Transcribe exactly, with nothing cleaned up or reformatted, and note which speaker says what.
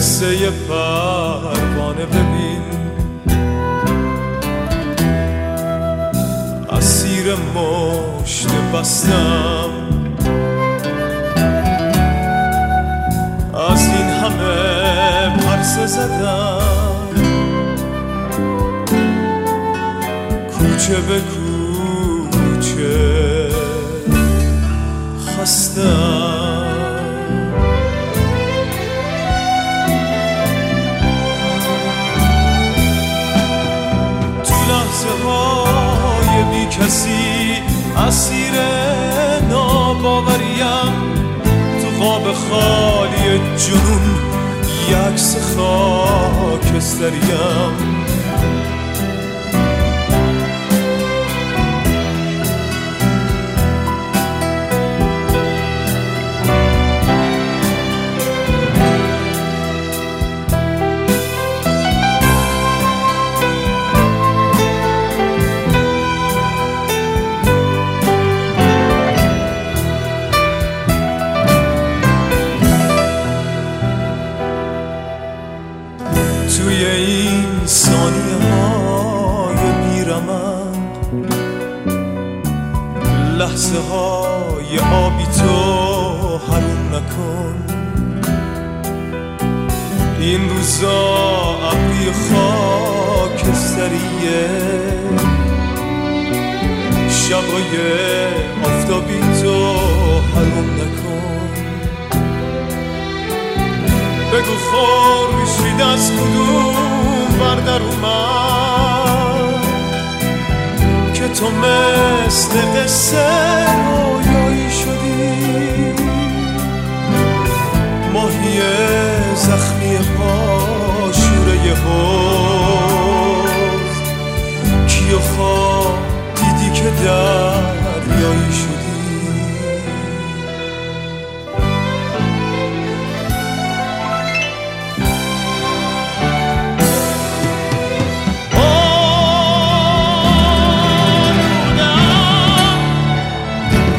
Speaker 1: قصه ی پروانه ببین، اسیر مشت بستم، از این همه پرسه زدم، کوچه به کوچه خستم. تو لحظه های بی کسی اسیر ناباوریم، تو خواب خالی جنون یکس خاکستریم. توی این ثانیه های بیرمند، لحظه های آبی تو حروم نکن. این روزا ابری خاکستریه، شبای آفتابی تو حروم نکن. بگو خورشید از کدوم بردر اومد که تو مثل قصه رویایی شدی. ماهی زخمی پاشوره حوض، کیو خواب دیدی که دریایی شدی.